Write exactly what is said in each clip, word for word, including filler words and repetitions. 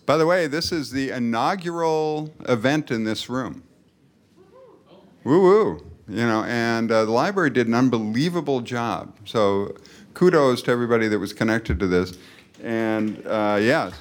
By the way, this is the inaugural event in this room. Woo-woo. You know, and uh, the library did an unbelievable job. So kudos to everybody that was connected to this. And uh, yeah.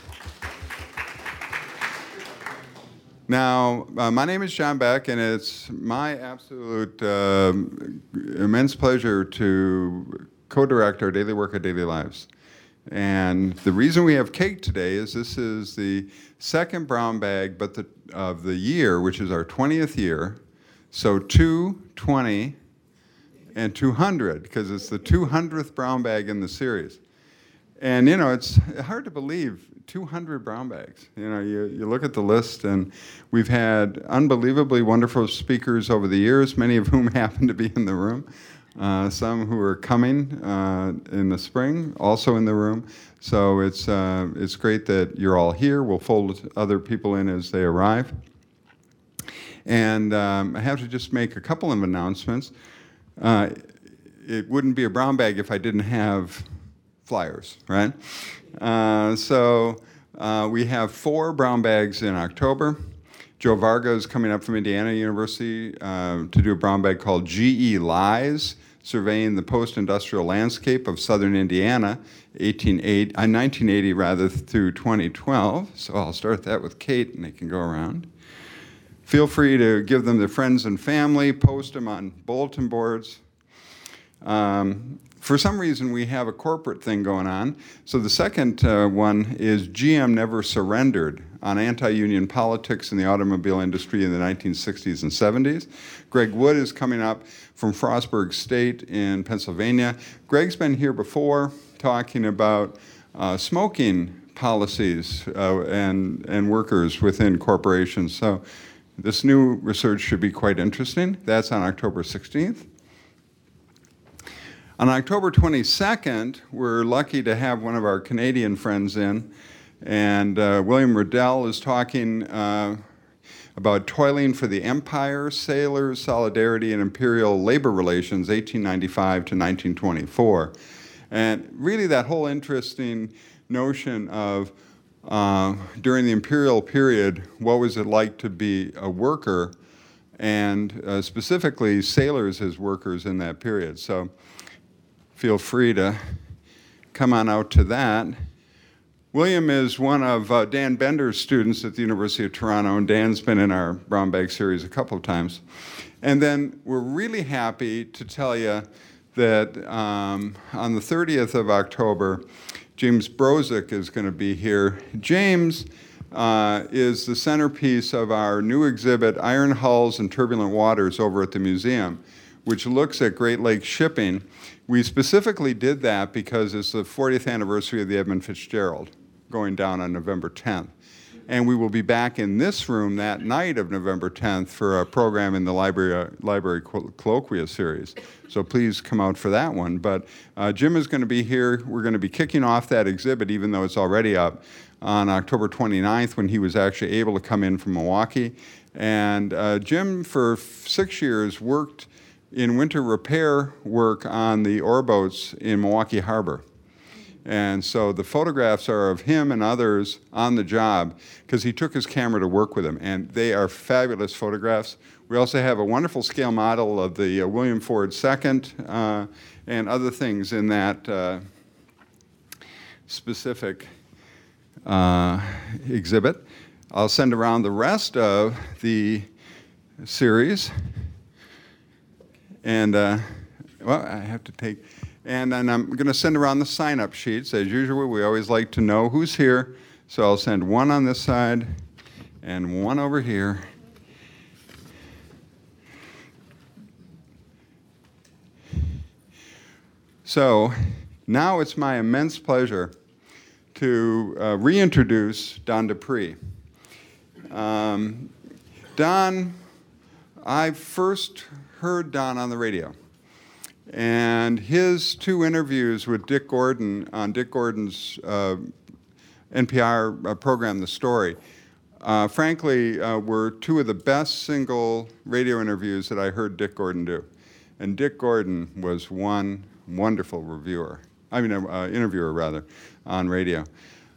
Now, uh, my name is John Beck, and it's my absolute uh, immense pleasure to co-direct our Daily Work of Daily Lives. And the reason we have cake today is this is the second brown bag but the, of the year, which is our twentieth year. So two, twenty, and two hundred, because it's the two hundredth brown bag in the series. And, you know, it's hard to believe, two hundred brown bags. You know, you, you look at the list, and we've had unbelievably wonderful speakers over the years, many of whom happen to be in the room. Uh, some who are coming uh, in the spring, also in the room. So it's, uh, it's great that you're all here. We'll fold other people in as they arrive. And um, I have to just make a couple of announcements. Uh, it wouldn't be a brown bag if I didn't have flyers, right? Uh, so uh, we have four brown bags in October. Joe Varga is coming up from Indiana University uh, to do a brown bag called G E Lies, Surveying the Post-Industrial Landscape of Southern Indiana, eighteen eighty, uh, nineteen eighty rather, through twenty twelve. So I'll start that with Kate, and they can go around. Feel free to give them to friends and family, post them on bulletin boards. Um, for some reason, we have a corporate thing going on. So the second uh, one is G M Never Surrendered, on anti-union politics in the automobile industry in the nineteen sixties and seventies. Greg Wood is coming up from Frostburg State in Pennsylvania. Greg's been here before talking about uh, smoking policies uh, and, and workers within corporations. So this new research should be quite interesting. That's on October sixteenth. On October twenty-second, we're lucky to have one of our Canadian friends in, and uh, William Riddell is talking uh, about Toiling for the Empire, Sailors, Solidarity, and Imperial Labor Relations, eighteen ninety-five to nineteen twenty-four. And really that whole interesting notion of uh, during the imperial period, what was it like to be a worker, and uh, specifically sailors as workers in that period. So feel free to come on out to that. William is one of uh, Dan Bender's students at the University of Toronto, and Dan's been in our Brown Bag series a couple of times. And then we're really happy to tell you that um, on the thirtieth of October, James Brozick is going to be here. James uh, is the centerpiece of our new exhibit, Iron Hulls and Turbulent Waters, over at the museum, which looks at Great Lakes shipping. We specifically did that because it's the fortieth anniversary of the Edmund Fitzgerald, going down on November tenth. And we will be back in this room that night of November tenth for a program in the Library, uh, library Colloquia series. So please come out for that one. But uh, Jim is going to be here. We're going to be kicking off that exhibit, even though it's already up, on October twenty-ninth, when he was actually able to come in from Milwaukee. And uh, Jim, for six years, worked in winter repair work on the ore boats in Milwaukee Harbor. And so the photographs are of him and others on the job, because he took his camera to work with them, and they are fabulous photographs. We also have a wonderful scale model of the uh, William Ford Second uh, and other things in that uh, specific uh, exhibit. I'll send around the rest of the series. And, uh, well, I have to take, and then I'm going to send around the sign-up sheets. As usual, we always like to know who's here. So I'll send one on this side and one over here. So now it's my immense pleasure to uh, reintroduce Don Dupree. Um, Don, I first heard Don on the radio, and his two interviews with Dick Gordon on Dick Gordon's uh, N P R uh, program, The Story, uh, frankly, uh, were two of the best single radio interviews that I heard Dick Gordon do. And Dick Gordon was one wonderful reviewer, I mean, uh, interviewer rather, on radio.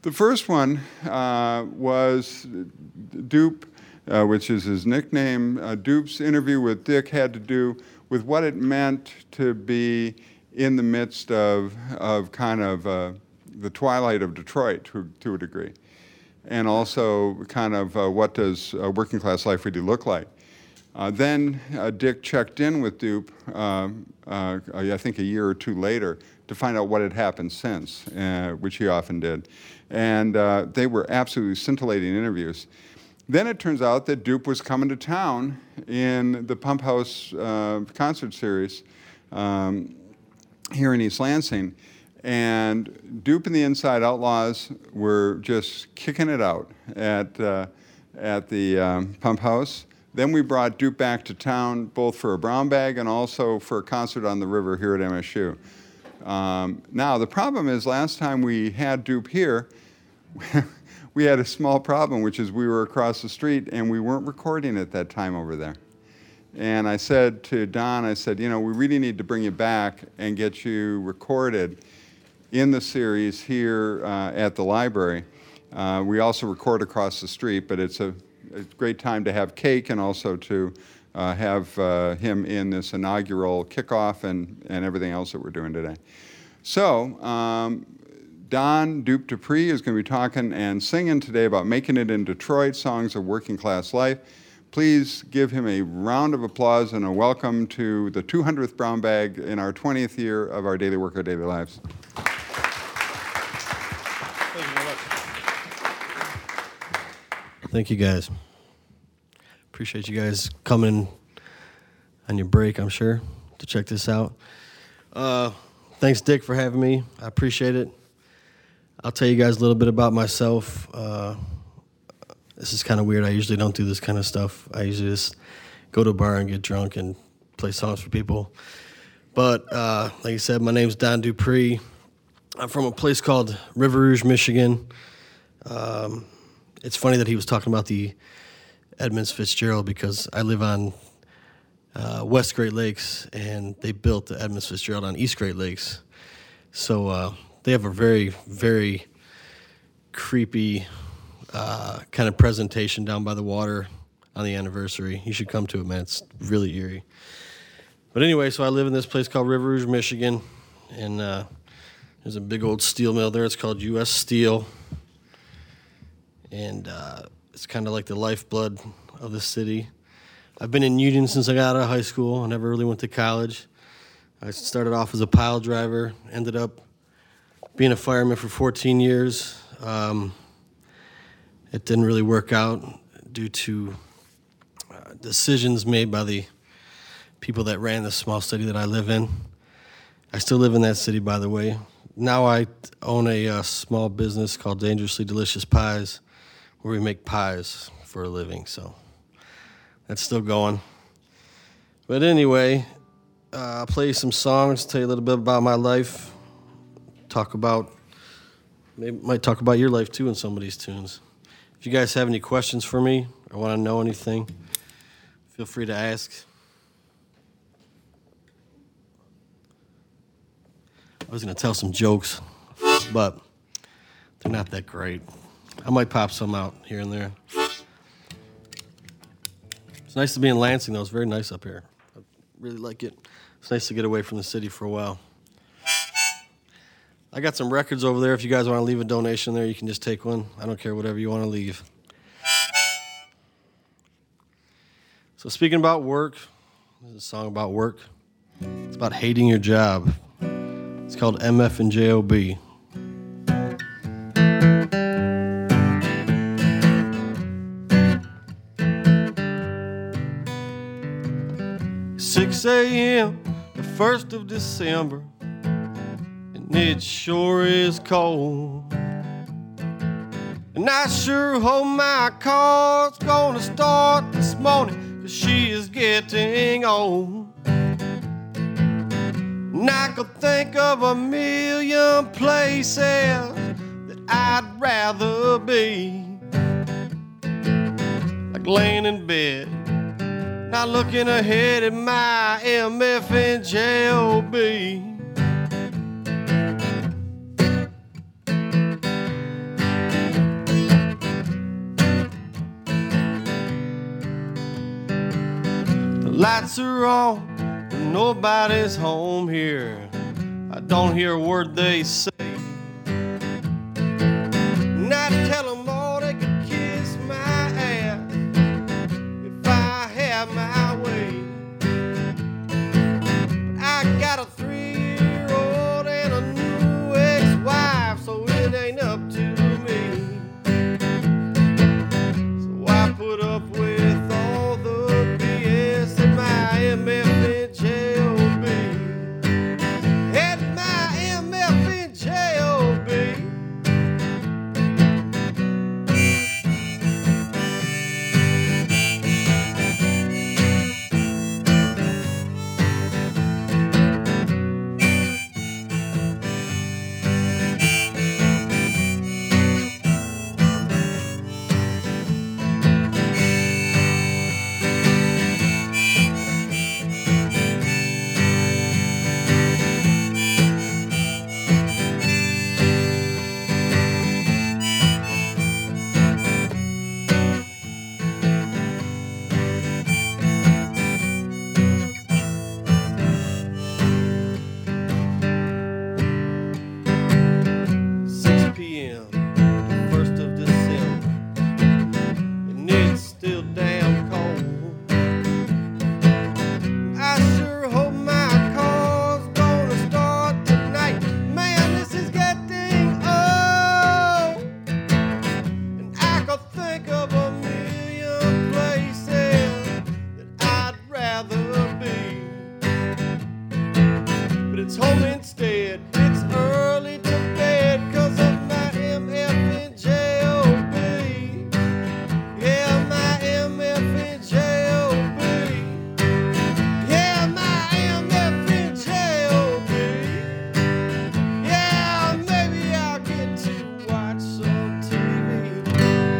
The first one uh, was Dupe, uh, which is his nickname. Uh, Dupe's interview with Dick had to do with what it meant to be in the midst of, of kind of uh, the twilight of Detroit to, to a degree. And also kind of uh, what does uh, working class life really look like. Uh, then uh, Dick checked in with Dupe, uh, uh, I think a year or two later, to find out what had happened since, uh, which he often did. And uh, they were absolutely scintillating interviews. Then it turns out that Dupe was coming to town in the Pump House uh, concert series um, here in East Lansing. And Dupe and the Inside Outlaws were just kicking it out at, uh, at the um, Pump House. Then we brought Dupe back to town, both for a brown bag and also for a concert on the river here at M S U. Um, now, the problem is last time we had Dupe here, we had a small problem, which is we were across the street and we weren't recording at that time over there. And I said to Don, I said, you know, we really need to bring you back and get you recorded in the series here uh, at the library. Uh, we also record across the street, but it's a It's a great time to have cake and also to uh, have uh, him in this inaugural kickoff and, and everything else that we're doing today. So um, Don Dupe Dupree is going to be talking and singing today about making it in Detroit, songs of working class life. Please give him a round of applause and a welcome to the two hundredth Brown Bag in our twentieth year of our Daily Work, Our Daily Lives. Thank you, guys. Appreciate you guys coming on your break, I'm sure, to check this out. Uh, thanks, Dick, for having me. I appreciate it. I'll tell you guys a little bit about myself. Uh, this is kind of weird. I usually don't do this kind of stuff. I usually just go to a bar and get drunk and play songs for people. But uh, like I said, my name's Don Dupree. I'm from a place called River Rouge, Michigan. Um, It's funny that he was talking about the Edmunds Fitzgerald because I live on uh, West Great Lakes, and they built the Edmunds Fitzgerald on East Great Lakes. So uh, they have a very, very creepy uh, kind of presentation down by the water on the anniversary. You should come to it, man. It's really eerie. But anyway, so I live in this place called River Rouge, Michigan, and uh, there's a big old steel mill there. It's called U S Steel. And uh, it's kind of like the lifeblood of the city. I've been in Union since I got out of high school. I never really went to college. I started off as a pile driver, ended up being a fireman for fourteen years. Um, it didn't really work out due to uh, decisions made by the people that ran the small city that I live in. I still live in that city, by the way. Now I own a uh, small business called Dangerously Delicious Pies, where we make pies for a living, so that's still going. But anyway, uh, I'll play some songs, tell you a little bit about my life, talk about, maybe might talk about your life too in some of these tunes. If you guys have any questions for me or want to know anything, feel free to ask. I was going to tell some jokes, but they're not that great. I might pop some out here and there. It's nice to be in Lansing, though. It's very nice up here. I really like it. It's nice to get away from the city for a while. I got some records over there. If you guys want to leave a donation there, you can just take one. I don't care, whatever you want to leave. So speaking about work, this is a song about work. It's about hating your job. It's called M F and J O B. six a.m., the first of December, and it sure is cold. And I sure hope my car's gonna start this morning, 'cause she is getting old. And I could think of a million places that I'd rather be, like laying in bed, not looking ahead at my M F and J O B. Lights are on, but nobody's home here. I don't hear a word they say. And I tell them all they could kiss my ass if I had my way. But I got a three-year-old and a new ex-wife, so it ain't up to me. So I put up with all the B S and my M F and J O B. And my M F and J O B. six p.m. first of December, and it's still damn cold. I sure hope my car's gonna start tonight. Man, this is getting old. And I could think of a million places that I'd rather be. But it's home instead. It's early to bed 'cause of my M F and J O B. Yeah, my M F and J O B. Yeah, my M F and J O B. Yeah, maybe I'll get to watch some T V.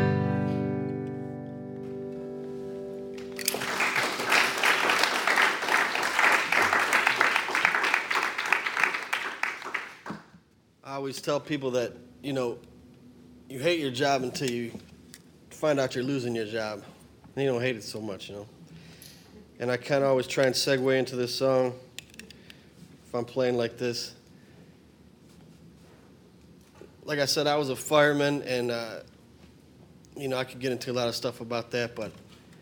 I always tell people that, you know, you hate your job until you find out you're losing your job. And you don't hate it so much, you know. And I kind of always try and segue into this song if I'm playing like this. Like I said, I was a fireman, and, uh, you know, I could get into a lot of stuff about that, but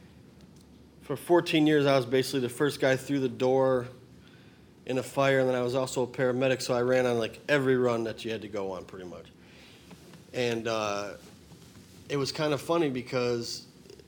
for fourteen years, I was basically the first guy through the door in a fire, and then I was also a paramedic, so I ran on like every run that you had to go on pretty much. And uh, it was kind of funny because,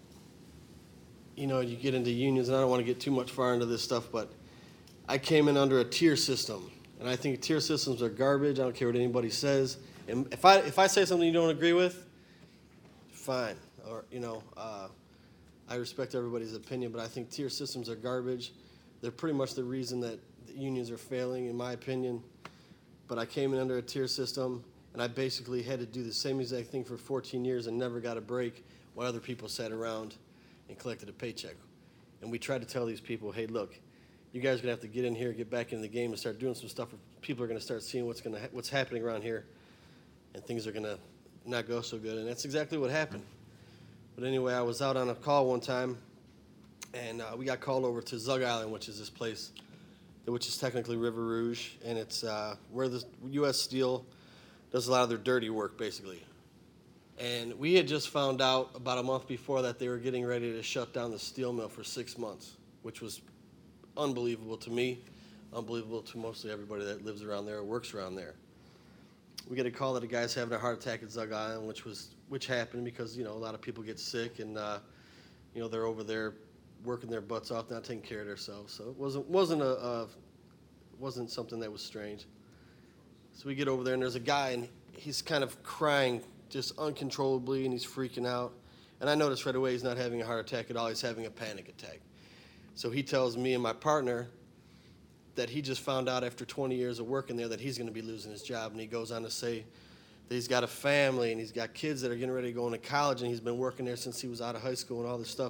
you know, you get into unions, and I don't want to get too much far into this stuff, but I came in under a tier system, and I think tier systems are garbage. I don't care what anybody says. And if I if I say something you don't agree with, fine. Or, you know, uh, I respect everybody's opinion, but I think tier systems are garbage. They're pretty much the reason that the unions are failing, in my opinion. But I came in under a tier system, and I basically had to do the same exact thing for fourteen years and never got a break while other people sat around and collected a paycheck. And we tried to tell these people, hey, look, you guys are going to have to get in here, get back in the game, and start doing some stuff. Or people are going to start seeing what's going to ha- what's happening around here, and things are going to not go so good. And that's exactly what happened. But anyway, I was out on a call one time, and uh, we got called over to Zug Island, which is this place, which is technically River Rouge, and it's uh, where the U S Steel does a lot of their dirty work, basically. And we had just found out about a month before that they were getting ready to shut down the steel mill for six months, which was unbelievable to me, unbelievable to mostly everybody that lives around there or works around there. We get a call that a guy's having a heart attack at Zug Island, which was which happened because, you know, a lot of people get sick, and uh, you know, they're over there working their butts off, not taking care of themselves. So it wasn't wasn't a uh, wasn't something that was strange. So we get over there, and there's a guy, and he's kind of crying just uncontrollably, and he's freaking out. And I noticed right away he's not having a heart attack at all. He's having a panic attack. So he tells me and my partner that he just found out after twenty years of working there that he's going to be losing his job. And he goes on to say that he's got a family, and he's got kids that are getting ready to go into college, and he's been working there since he was out of high school and all this stuff.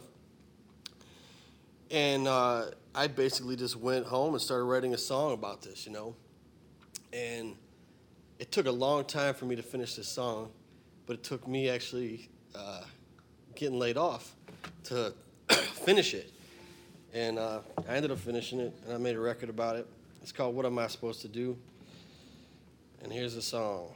And uh, I basically just went home and started writing a song about this, you know. And it took a long time for me to finish this song, but it took me actually uh, getting laid off to finish it. And uh, I ended up finishing it, and I made a record about it. It's called What Am I Supposed to Do? And here's the song.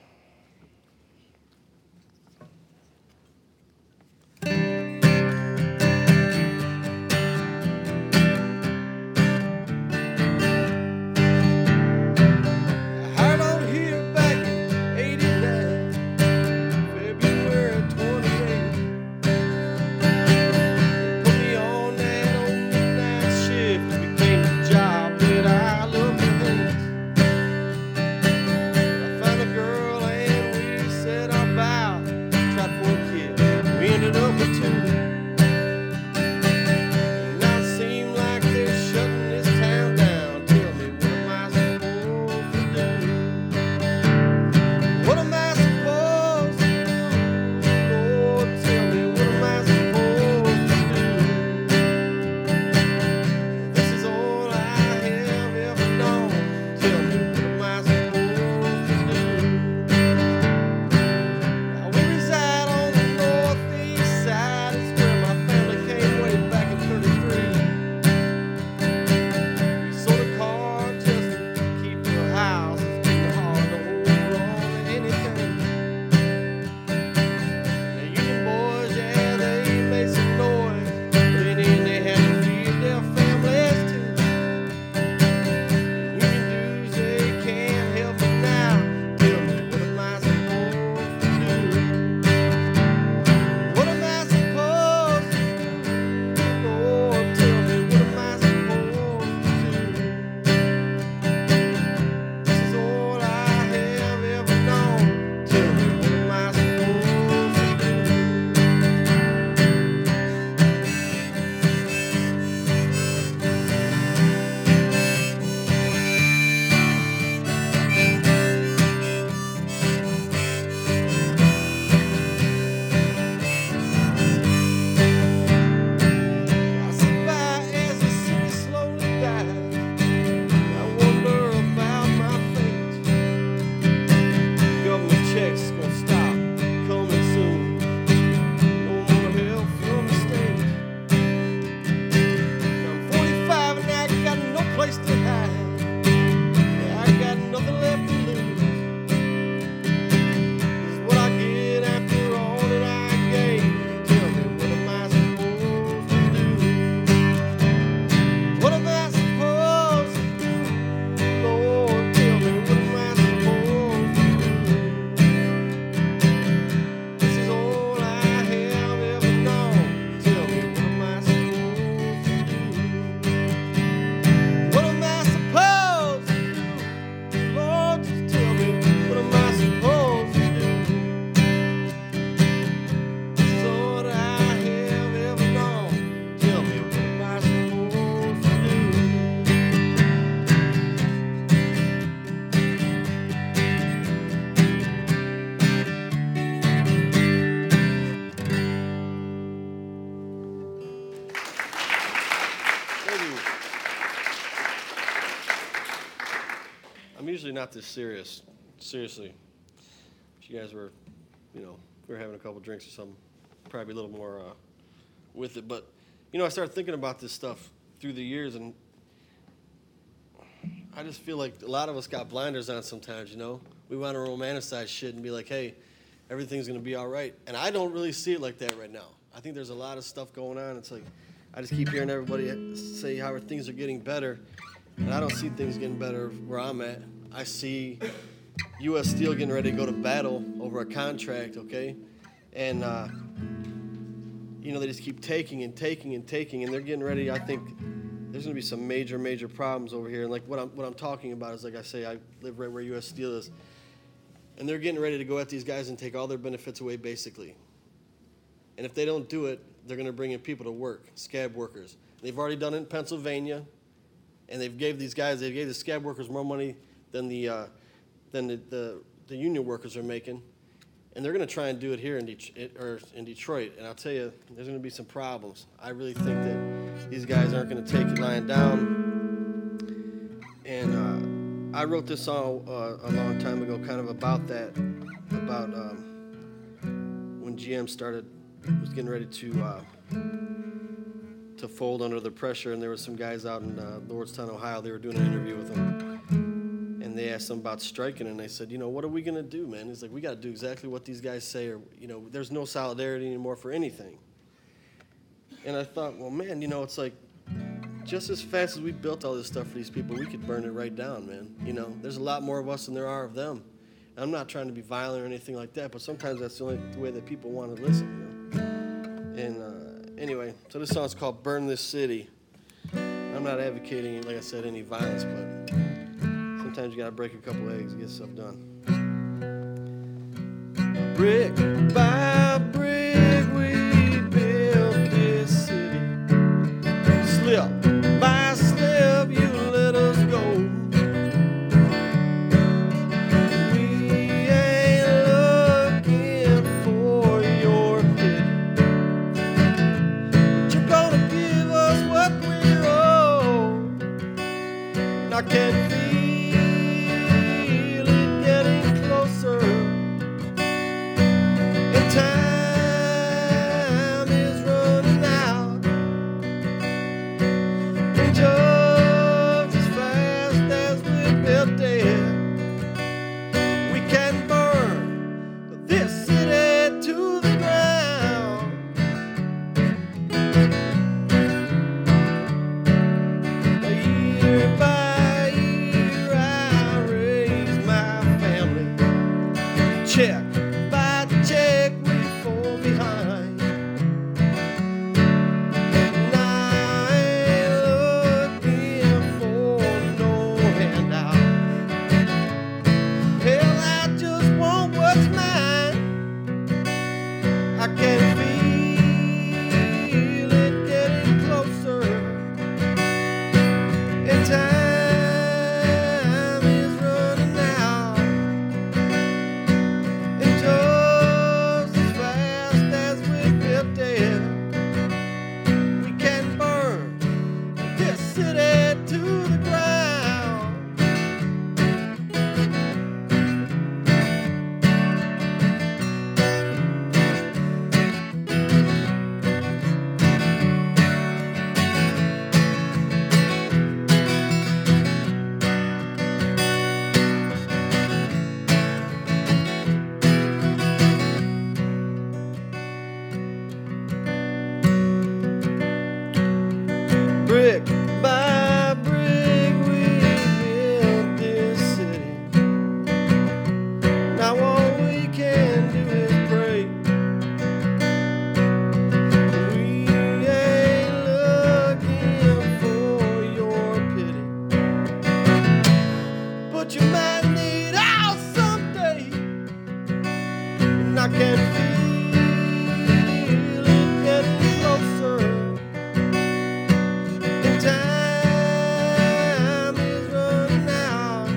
Not this serious, seriously. If you guys were, you know, we were having a couple drinks or something, probably a little more uh, with it. But, you know, I started thinking about this stuff through the years, and I just feel like a lot of us got blinders on sometimes, you know. We want to romanticize shit and be like, hey, everything's going to be all right. And I don't really see it like that right now. I think there's a lot of stuff going on. It's like I just keep hearing everybody say how things are getting better, and I don't see things getting better where I'm at. I see U S Steel getting ready to go to battle over a contract, okay? And, uh, you know, they just keep taking and taking and taking, and they're getting ready. I think there's going to be some major, major problems over here. And, like, what I'm, what I'm talking about is, like I say, I live right where U S Steel is. And they're getting ready to go at these guys and take all their benefits away, basically. And if they don't do it, they're going to bring in people to work, scab workers. They've already done it in Pennsylvania, and they've gave these guys, they gave the scab workers more money than the uh, than the, the the union workers are making, and they're going to try and do it here in Detroit, or in Detroit. And I'll tell you, there's going to be some problems. I really think that these guys aren't going to take it lying down. And uh, I wrote this song uh, a long time ago, kind of about that, about um, when G M started was getting ready to uh, to fold under the pressure. And there were some guys out in uh, Lordstown, Ohio. They were doing an interview with him, and they asked him about striking, and they said, you know, what are we gonna do, man? He's like, we got to do exactly what these guys say, or you know, there's no solidarity anymore for anything. And I thought, well, man, you know, it's like, just as fast as we built all this stuff for these people, we could burn it right down, man. You know, there's a lot more of us than there are of them. And I'm not trying to be violent or anything like that, but sometimes that's the only way that people want to listen, you know. And uh, anyway, so this song's called Burn This City. I'm not advocating, like I said, any violence, but sometimes you got to break a couple eggs to get stuff done. Brick by brick, we built this city. Slip by slip, you let us go. We ain't looking for your pity, but you're gonna give us what we owe. And I can feel it getting closer, and time is running out. And just as fast as we built it, we can burn this city to the ground. Year by year I raise my family. Check by check we fall behind. And I ain't looking for no handout. Hell, I just want what's mine. I can feel it getting closer, and time is running out. And just as fast as we built it, we can burn this city to the ground. Brick by brick, we built this city. Now all we can do is pray. We ain't looking for your pity, but you might need ours someday. And I can feel it getting closer. And time is running out.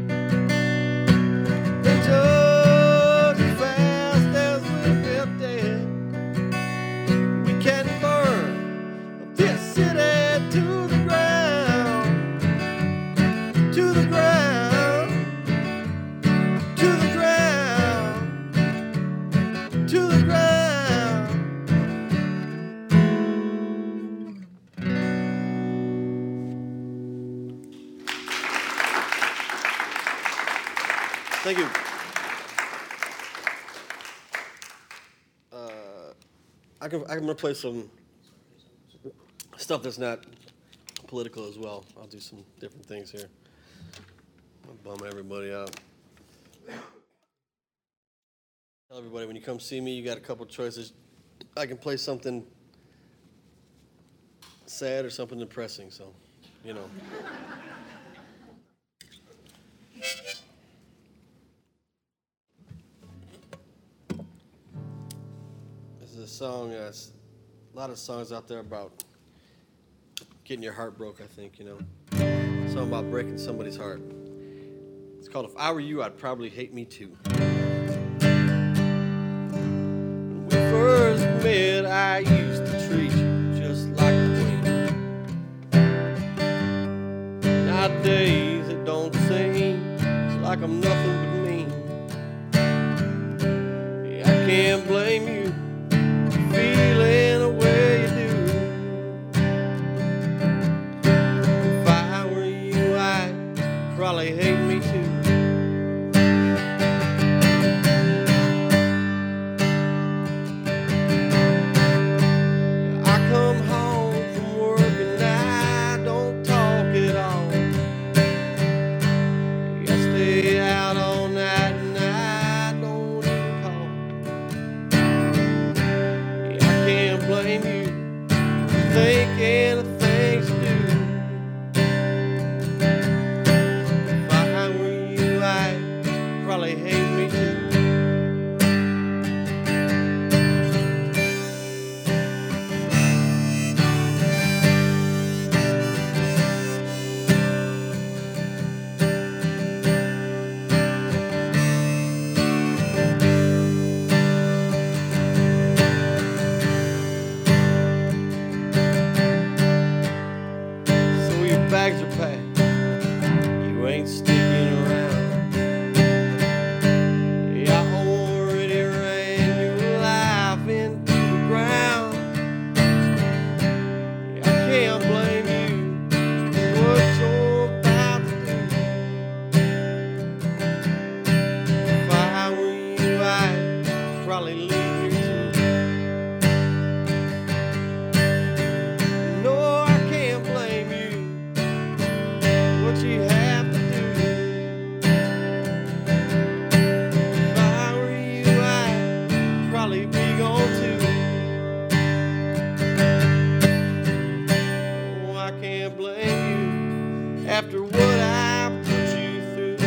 And just as fast as we built it, we can burn this city to the ground. To the ground. To the ground. To the ground. Thank you. Uh, I can I'm gonna play some stuff that's not political as well. I'll do some different things here. I'll bum everybody out. Tell everybody when you come see me, you got a couple choices. I can play something sad or something depressing. So, you know. This is a song, uh, s- a lot of songs out there about getting your heart broke, I think, you know. A song about breaking somebody's heart. It's called If I Were You, I'd Probably Hate Me Too. When we first met, I used to treat you just like a queen. Nowadays, it don't seem like I'm nothing but mean. Yeah, I can't blame you for feeling the way you do. thinking of things to do. If I were you, I'd probably hate me too. Bags are packed, you ain't sticking around. Yeah, I already ran your life into the ground. Yeah, I can't blame you for what you're about to do. If I were you, I'd probably leave here too. No, I can't blame you. What you have to do. If I were you, I'd probably be gone too. Oh, I can't blame you after what I put you through.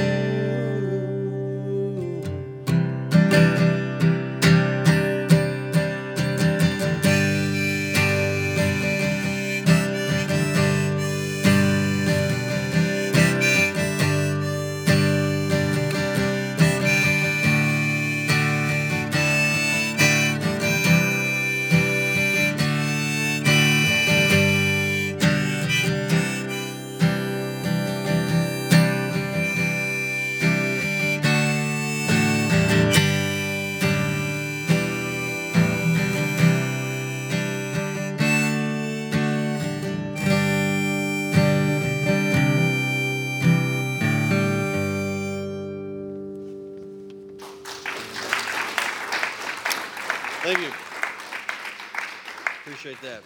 Thank you. Appreciate that.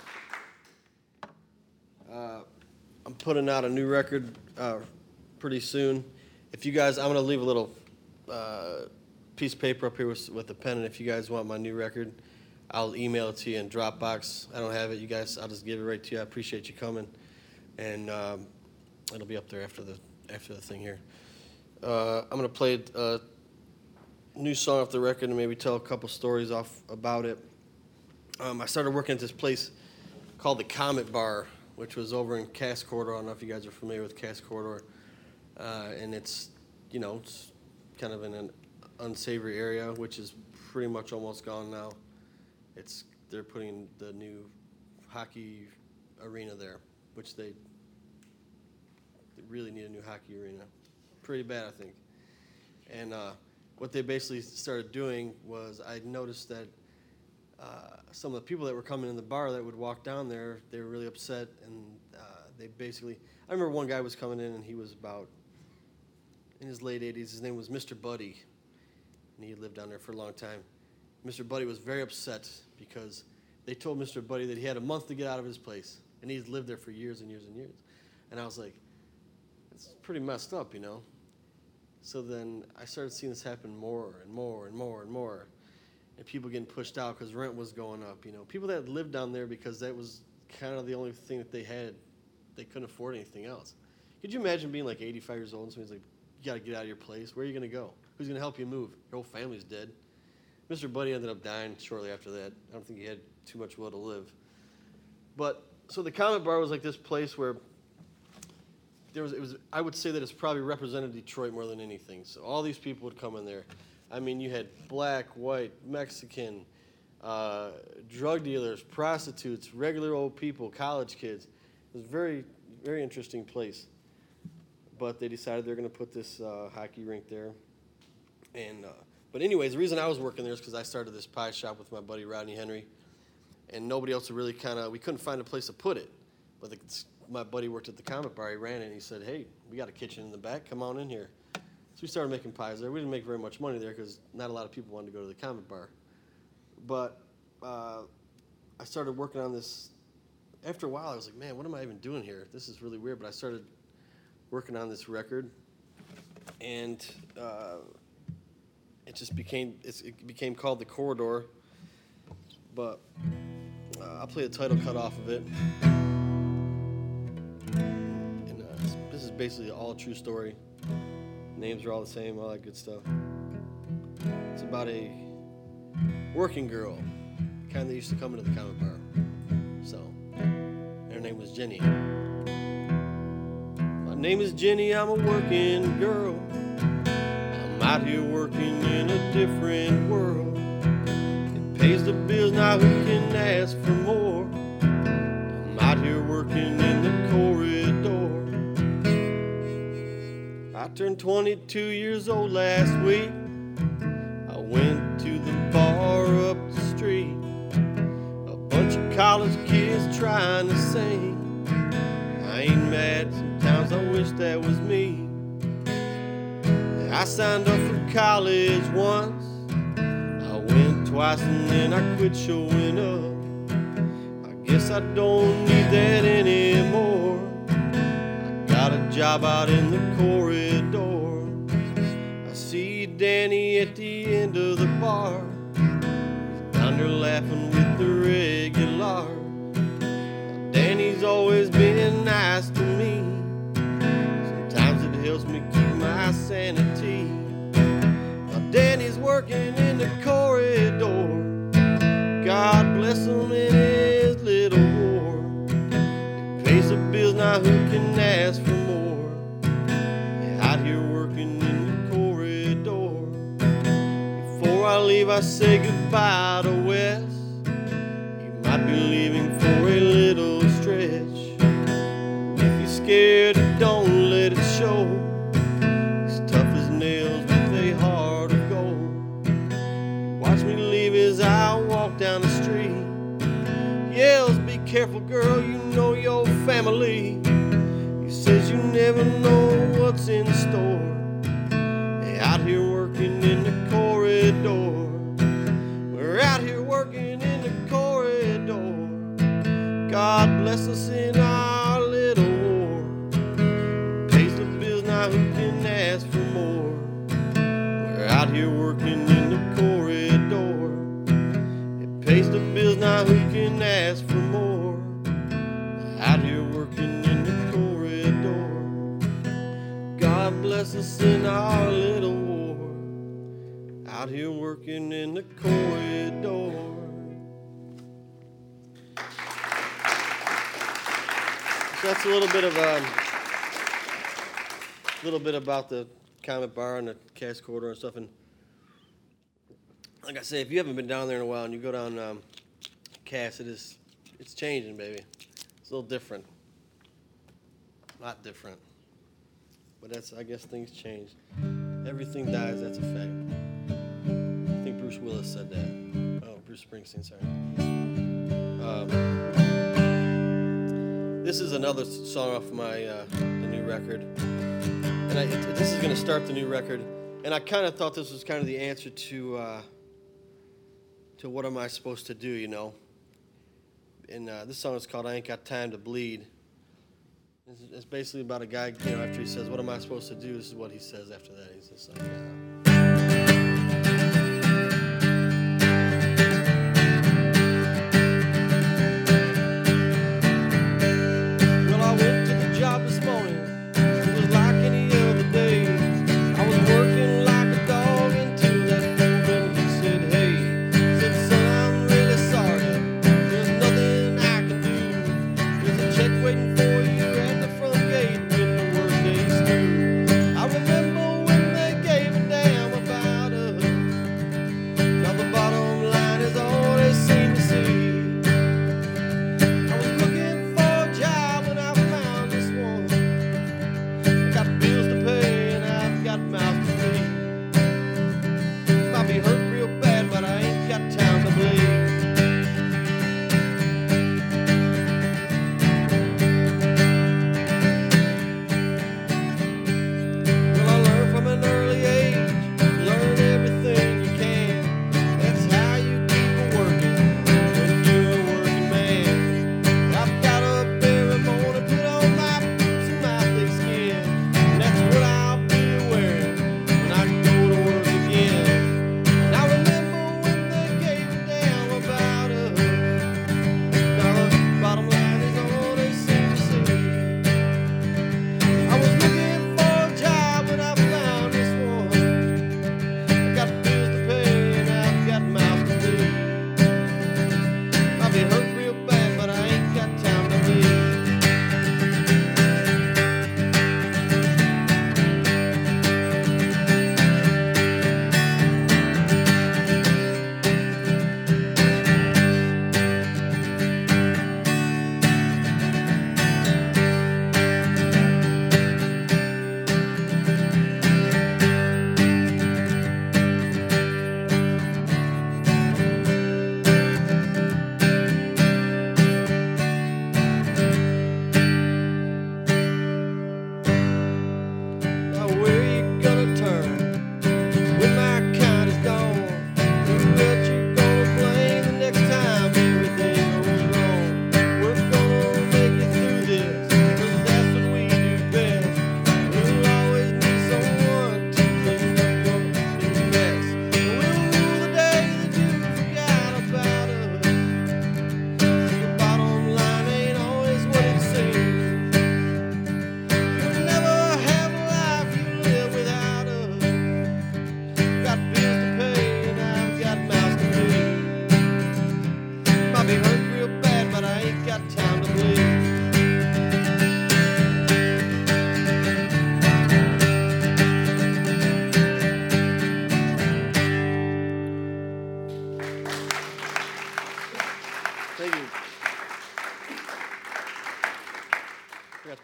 Uh, I'm putting out a new record uh, pretty soon. If you guys, I'm going to leave a little uh, piece of paper up here with, with a pen, and if you guys want my new record, I'll email it to you in Dropbox. I don't have it. You guys, I'll just give it right to you. I appreciate you coming, and um, it'll be up there after the after the thing here. Uh, I'm going to play a new song off the record and maybe tell a couple stories off about it. Um, I started working at this place called the Comet Bar, which was over in Cass Corridor. I don't know if you guys are familiar with Cass Corridor. Uh, and it's, you know, it's kind of in an unsavory area, which is pretty much almost gone now. It's they're putting the new hockey arena there, which they, they really need a new hockey arena. Pretty bad, I think. And uh, what they basically started doing was I noticed that uh, some of the people that were coming in the bar that would walk down there, they were really upset, and uh, they basically, I remember one guy was coming in, and he was about in his late eighties. His name was Mister Buddy, and he had lived down there for a long time. Mister Buddy was very upset because they told Mister Buddy that he had a month to get out of his place, and he's lived there for years and years and years. And I was like, it's pretty messed up, you know? So then I started seeing this happen more and more and more and more, and people getting pushed out because rent was going up, you know? People that lived down there because that was kind of the only thing that they had. They couldn't afford anything else. Could you imagine being like eighty-five years old and somebody's like, you got to get out of your place. Where are you going to go? Who's going to help you move? Your whole family's dead. Mister Buddy ended up dying shortly after that. I don't think he had too much will to live. But so the Comet Bar was like this place where there was, it was, I would say that it's probably represented Detroit more than anything. So all these people would come in there. I mean, you had black, white, Mexican, uh, drug dealers, prostitutes, regular old people, college kids. It was a very, very interesting place. But they decided they're going to put this uh, hockey rink there. And uh, but anyways, the reason I was working there is because I started this pie shop with my buddy Rodney Henry, and nobody else really kind of, we couldn't find a place to put it. But the, my buddy worked at the Comet Bar. He ran it, and he said, hey, we got a kitchen in the back. Come on in here. So we started making pies there. We didn't make very much money there because not a lot of people wanted to go to the Comet Bar. But uh, I started working on this. After a while, I was like, man, what am I even doing here? This is really weird. But I started working on this record, and uh, it just became it's, it became called The Corridor. But Uh, I'll play the title cut off of it. And uh, this is basically all a true story. Names are all the same, all that good stuff. It's about a working girl, the kind that used to come into the comic bar. So, and her name was Jenny. My name is Jenny, I'm a working girl. I'm out here working in a different world. It pays the bills, now who can ask for more? I'm out here working in the corridor. I turned twenty-two years old last week. I went to the bar up the street. A bunch of college kids trying to sing. I ain't mad, sometimes I wish that was me. I signed up for college once. I went twice and then I quit showing up. I guess I don't need that anymore. I got a job out in the corridor. I see Danny at the end of the bar. He's down there laughing with the regulars. Danny's always been nice to me. Sometimes it helps me keep my sanity. Now Danny's working in the corridor. God bless him in his little war. He pays the bills, now who can ask for more? Yeah, out here working in the corridor. Before I leave, I say goodbye to Wes. He might be leaving for a little stretch. If you're scared, don't let it show. He's tough as nails with a heart of gold. Watch me leave as I walk down the street. Yells, be careful, girl, you know your family. He says you never know what's in store. Hey, out here working in the corridor. We're out here working in the corridor. God bless us in our little war. Pays the bills, now who can ask for more? We're out here working in the corridor. It pays the bills, now who can ask for more? We're out here working in the corridor. God bless us in our little war. Out here working in the corridor. That's a little bit of a um, little bit about the comic bar and the Cass Corridor and stuff. And like I say, if you haven't been down there in a while and you go down um, Cass, it is it's changing, baby. It's a little different, a lot different. But that's I guess things change. Everything dies. That's a fact. I think Bruce Willis said that. Oh, Bruce Springsteen. Sorry. Um, This is another song off my uh, the new record, and I, it, this is going to start the new record. And I kind of thought this was kind of the answer to uh, to what am I supposed to do, you know? And uh, this song is called "I Ain't Got Time to Bleed." It's, it's basically about a guy, you know, after he says, "What am I supposed to do?" This is what he says after that. He's just like. Uh, Waiting for you at the front gate. I remember when they gave it down.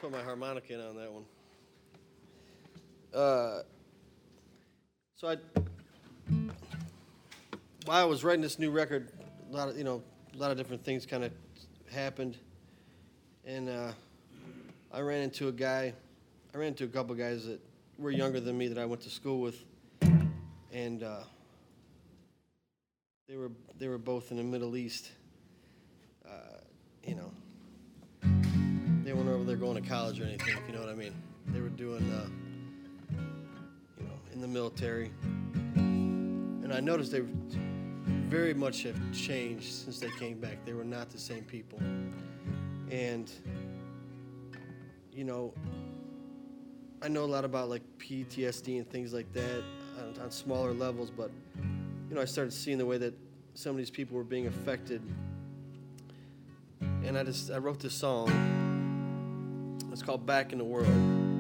put my harmonica in on that one. Uh, so I, while I was writing this new record, a lot of you know, a lot of different things kind of happened, and uh, I ran into a guy. I ran into a couple guys that were younger than me that I went to school with, and uh, they were they were both in the Middle East. Uh, you know, they weren't over there going to college or anything, if you know what I mean. They were doing, uh, you know, in the military. And I noticed they very much have changed since they came back. They were not the same people. And, you know, I know a lot about like P T S D and things like that on, on smaller levels, but, you know, I started seeing the way that some of these people were being affected. And I just, I wrote this song. It's called Back in the World.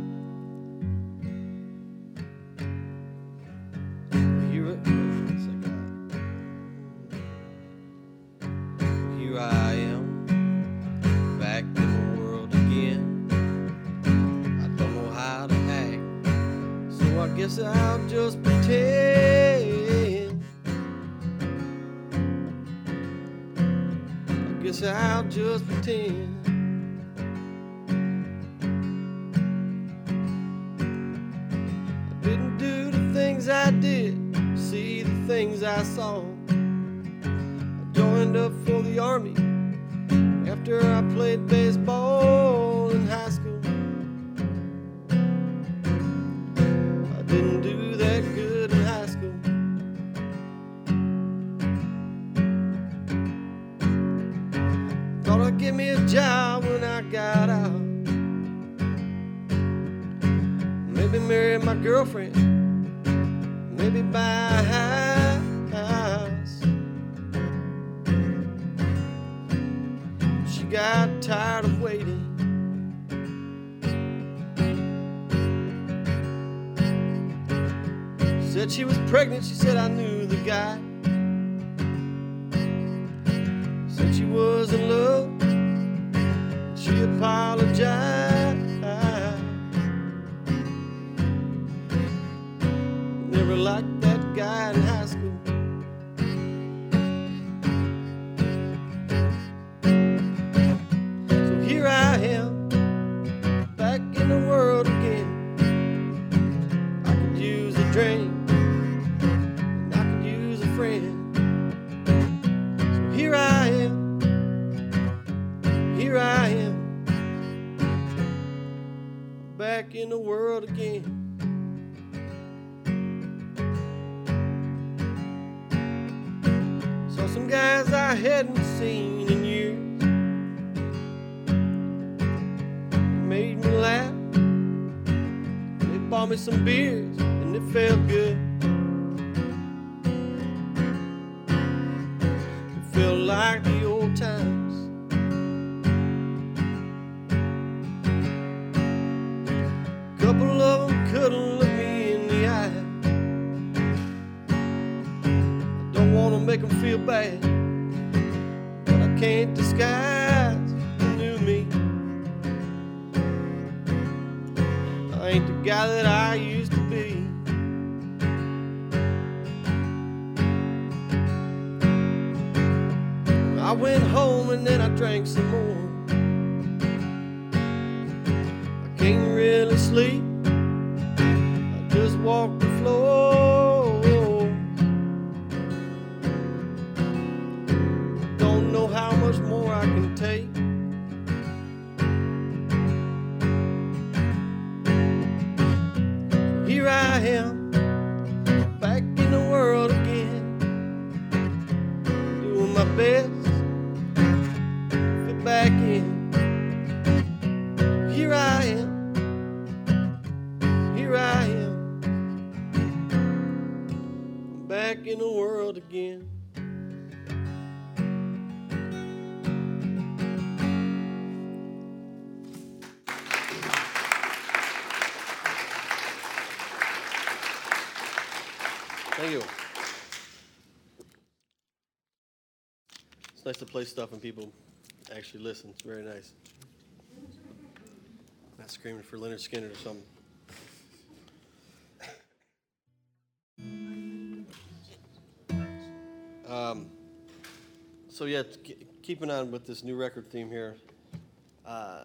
Hear it? It's like, uh, here I am, back in the world again. I don't know how to act, so I guess I'll just pretend. I guess I'll just pretend. I did see the things I saw. I joined up for the army after I played baseball in high school. I didn't do that good in high school. Thought I'd get me a job when I got out. Maybe marry my girlfriend. Maybe buy a house. She got tired of waiting. Said she was pregnant, she said I knew the guy. Said she was in love, she apologized. Like that guy in high school. So here I am, back in the world again. I could use a drink, and I could use a friend. So here I am, here I am, back in the world again. Some guys I hadn't seen in years made me laugh. They bought me some beers and it felt good. It felt like the old times. A couple of them couldn't look me in the eye. Don't want to make them feel bad, but I can't disguise the new me. I ain't the guy that I used to be. I went home and then I drank some more. I can't really sleep, I just walked the floor. How much more I can take. Here I am, back in the world again, doing my best to fit back in. Here I am, here I am, back in the world again. Thank you. It's nice to play stuff and people actually listen. It's very nice. not screaming for Leonard Skinner or something. Um, so yeah, keeping on with this new record theme here. Uh,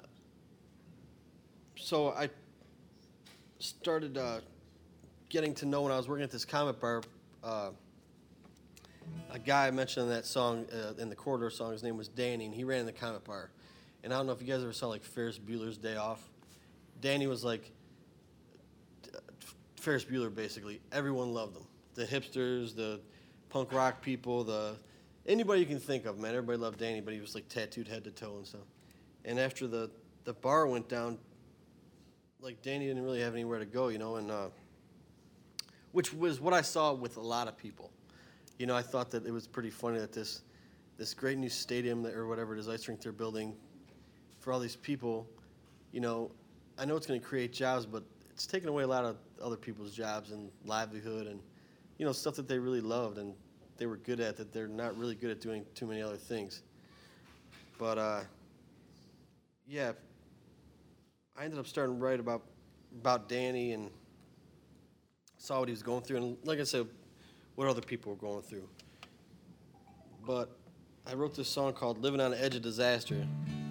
so I started uh, getting to know when I was working at this comic bar. Uh, a guy I mentioned in that song, uh, in the Corridor song, his name was Danny, and he ran the comic bar. And I don't know if you guys ever saw like Ferris Bueller's Day Off. Danny was like uh, Ferris Bueller, basically. Everyone loved him. The hipsters, the punk rock people, the anybody you can think of, man. Everybody loved Danny, but he was like tattooed head to toe and stuff. And after the, the bar went down, like Danny didn't really have anywhere to go, you know, and uh, which was what I saw with a lot of people. You know, I thought that it was pretty funny that this this great new stadium that, or whatever it is, ice rink they're building for all these people, you know, I know it's going to create jobs, but it's taking away a lot of other people's jobs and livelihood and, you know, stuff that they really loved and they were good at that they're not really good at doing too many other things. But, uh, yeah, I ended up starting to write about, about Danny and saw what he was going through. And like I said, what other people were going through. But I wrote this song called Living on the Edge of Disaster.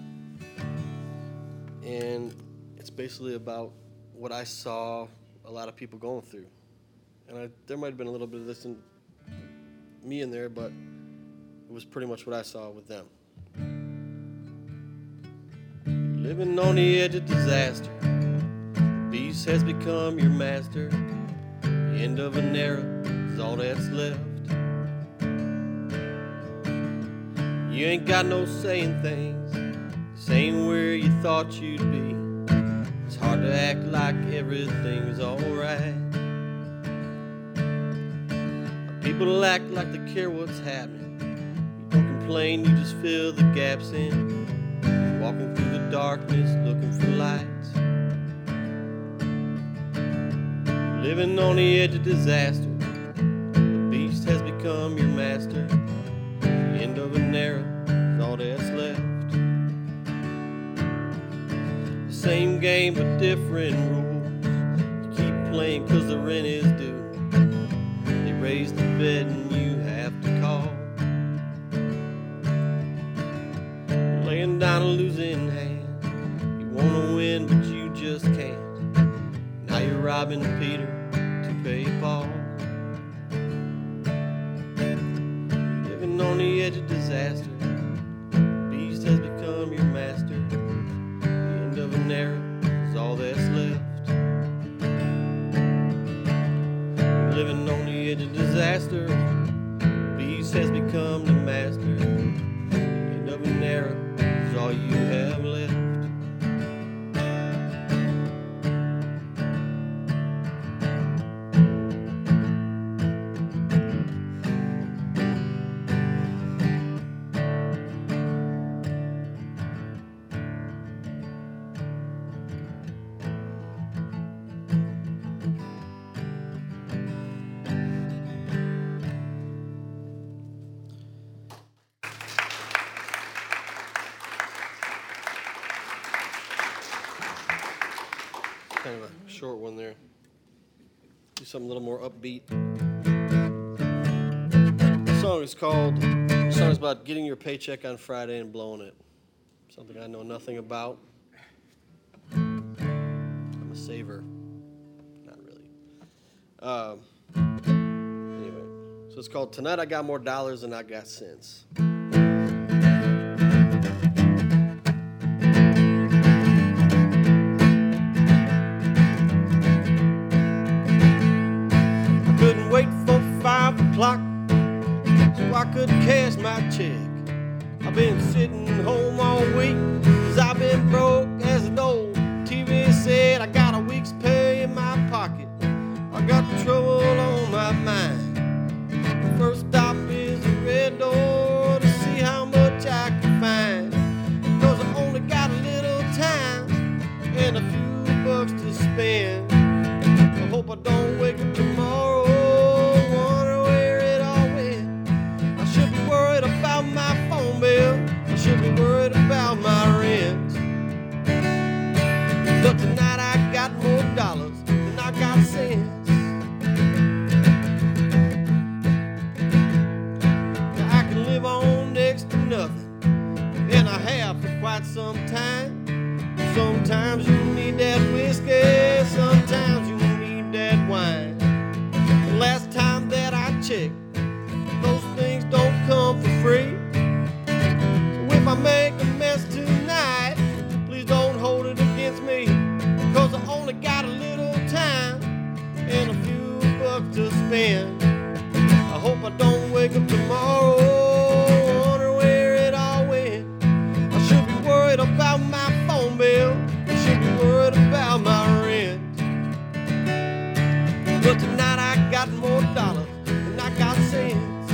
And it's basically about what I saw a lot of people going through. And I, there might have been a little bit of this in me in there, but it was pretty much what I saw with them. Living on the edge of disaster, the beast has become your master. The end of an era is all that's left. You ain't got no saying things, saying where you thought you'd be. It's hard to act like everything's alright. People act like they care what's happening. You don't complain, you just fill the gaps in. Walking through the darkness, looking for lights. Living on the edge of disaster. The beast has become your master. The end of an era is all that's left. The same game but different rules. You keep playing cause the rent is due. They raise the bed and you have to call. You're laying down a losing hand. You wanna win but you just can't. Now you're robbing Peter to pay Paul. Living on the edge of disaster. The beast has become your master. The end of an era is all that's left. Living on the edge of disaster. The beast has become the master. The end of an era is all you have left. Kind of a short one there. Do something a little more upbeat. The song is called, the song is about getting your paycheck on Friday and blowing it. Something I know nothing about. I'm a saver. Not really. Um, anyway, so it's called Tonight I Got More Dollars Than I Got Cents. Clock, so I could cash my check. I've been sitting home all week, cause I've been broke as an old T V said. I got a week's pay in my pocket, I got trouble on my mind. First stop is the red door to see how much I can find, cause I only got a little time and a few bucks to spend. I hope I don't wake up tomorrow my phone bill. I should be worried about my rent. But tonight quite some time. Sometimes you need that whiskey, sometimes you need that wine. The last time that I checked, those things don't come for free. So if I make a mess tonight, please don't hold it against me, 'cause I only got a little time and a few bucks to spend. I hope I don't wake up tomorrow, wonder where it all went. I should be worried about my phone bill, I should be worried about my rent. But tonight I got more dollars than I got cents.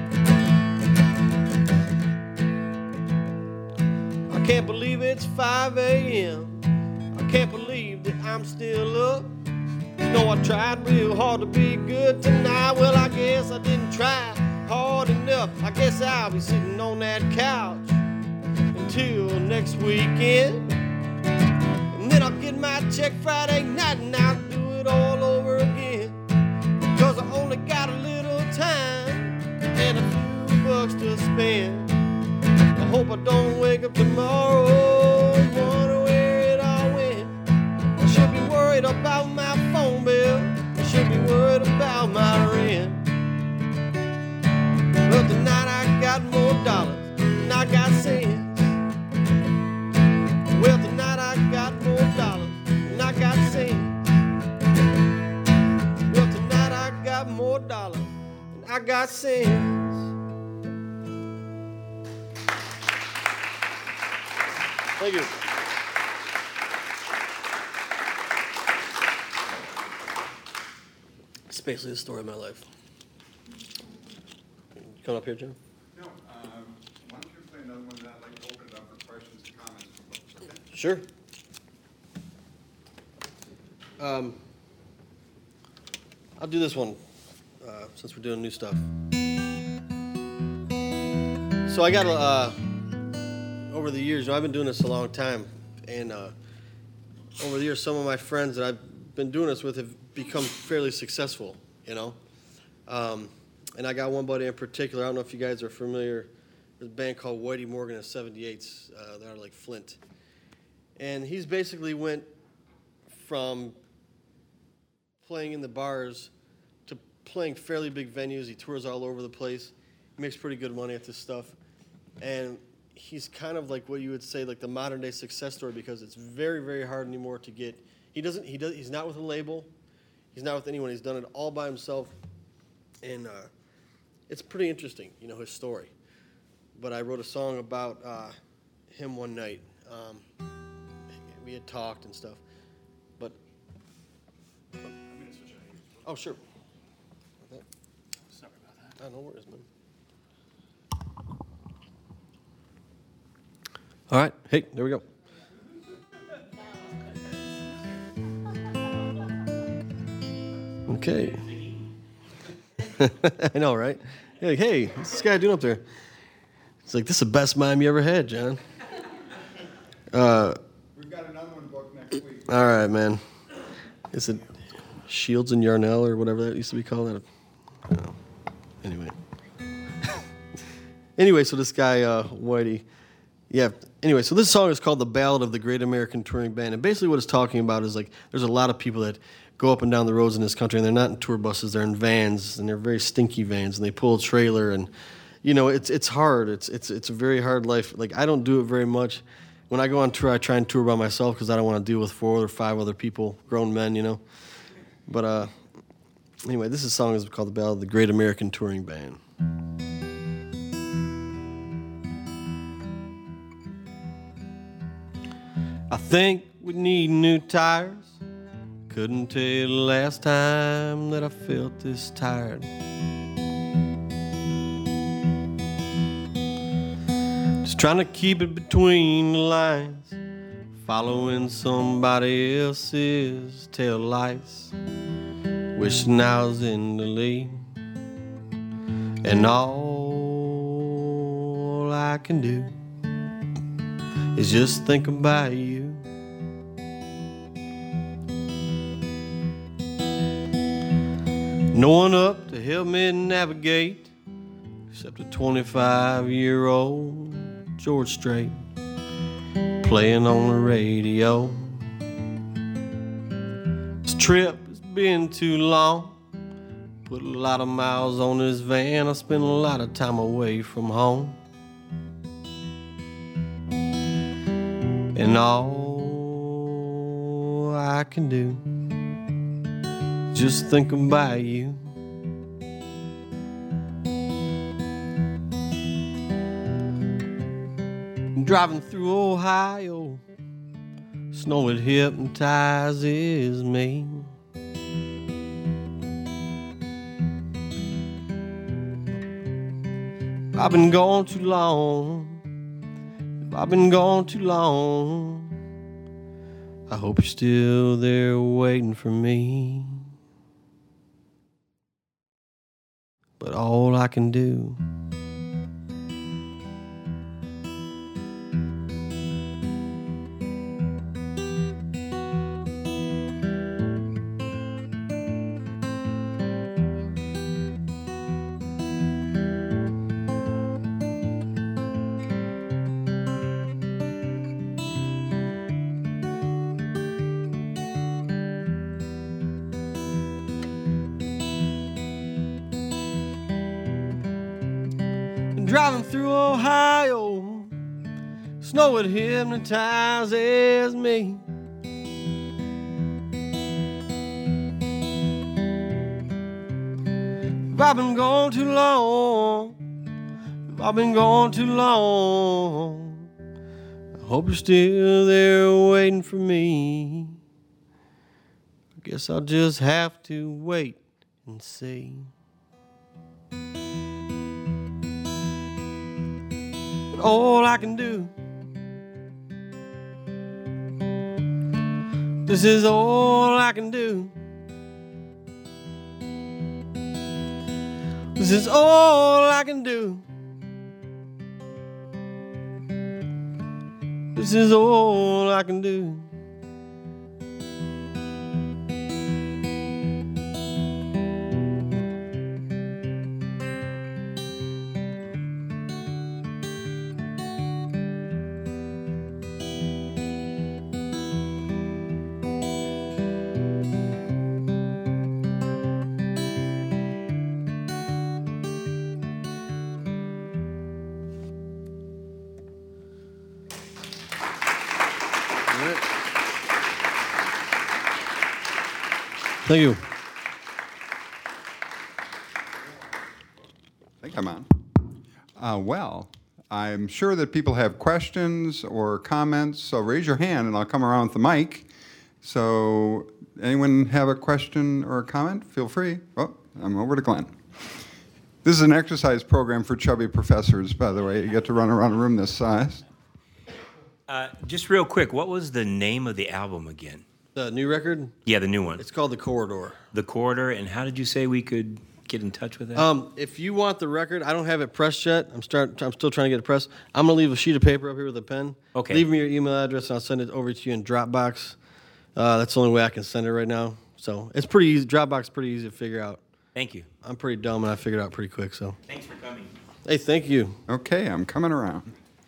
I can't believe it's five a.m. I can't believe that I'm still up. You know I tried real hard to be good tonight. Well, I guess I didn't try hard enough. I guess I'll be sitting on that couch until next weekend. And then I'll get my check Friday night and I'll do it all over again. Because I only got a little time and a few bucks to spend. I hope I don't wake up tomorrow and wonder where it all went. I should be worried about my phone bill, I should be worried about my rent. But tonight I got more dollars than I got cents. Well, tonight I got more dollars than I got cents. Well, tonight I got more dollars than I got cents. Thank you. It's basically the story of my life. You come up here, Jim? No, um, why don't you play another one that I'd like to open it up for questions and comments from folks, okay? Sure. Um, I'll do this one uh, since we're doing new stuff. So I got uh, over the years, you know, I've been doing this a long time, and uh, over the years, some of my friends that I've been doing this with have become fairly successful, you know. Um, and I got one buddy in particular. I don't know if you guys are familiar. There's a band called Whitey Morgan and seventy-eights. Uh, they're out of like Flint, and he's basically went from playing in the bars to playing fairly big venues. He tours all over the place. He makes pretty good money at this stuff, and he's kind of like what you would say like the modern day success story, because it's very, very hard anymore to get. He doesn't. He does. He's not with a label. He's not with anyone. He's done it all by himself, and uh, it's pretty interesting, you know, his story. But I wrote a song about uh, him one night. Um, we had talked and stuff, but oh sure. Sorry about that. Oh, no worries, man. All right. Hey, there we go. Okay. I know, right? You're like, hey, what's this guy doing up there? It's like, this is the best mime you ever had, John. Uh, We've got another one booked next week. all right, man. Is it Shields and Yarnell or whatever that used to be called? I don't know. Anyway. Anyway, so this guy, uh, Whitey, yeah. Anyway, so this song is called The Ballad of the Great American Touring Band. And basically what it's talking about is like there's a lot of people that go up and down the roads in this country, and they're not in tour buses, they're in vans, and they're very stinky vans, and they pull a trailer, and, you know, it's it's hard. It's it's it's a very hard life. Like, I don't do it very much. When I go on tour, I try and tour by myself because I don't want to deal with four or five other people, grown men, you know. But uh, anyway, this is a song is called The Ballad of the Great American Touring Band. I think we need new tires. Couldn't tell you the last time that I felt this tired. Just trying to keep it between the lines, following somebody else's tail lights, wishing I was in the lead, and all I can do is just think about you. No one up to help me navigate except a twenty-five-year-old George Strait. playing on the radio. This trip has been too long. Put a lot of miles on this van. I spent a lot of time away from home. And all I can do is just think about you. Driving through Ohio, snow it hypnotizes me. I've been gone too long. I've been gone too long. I hope you're still there waiting for me. But all I can do driving through Ohio, snow it hypnotizes me. If I've been gone too long, if I've been gone too long, I hope you're still there waiting for me. I guess I'll just have to wait and see. All I can do, this is all I can do. This is all I can do. This is all I can do. Thank you. I think I'm on. Uh, well, I'm sure that people have questions or comments, so raise your hand and I'll come around with the mic. So anyone have a question or a comment? Feel free. Oh, I'm over to Glenn. This is an exercise program for chubby professors, by the way. You get to run around a room this size. Uh, just real quick, what was the name of the album again? The new record? Yeah, the new one. It's called The Corridor. The Corridor, and how did you say we could get in touch with that? Um, if you want the record, I don't have it pressed yet. I'm start. I'm still trying to get it pressed. I'm gonna leave a sheet of paper up here with a pen. Okay. Leave me your email address, and I'll send it over to you in Dropbox. Uh, that's the only way I can send it right now. So it's pretty easy. Dropbox is pretty easy to figure out. Thank you. I'm pretty dumb, and I figured it out pretty quick. So. Thanks for coming. Hey, thank you. Okay, I'm coming around.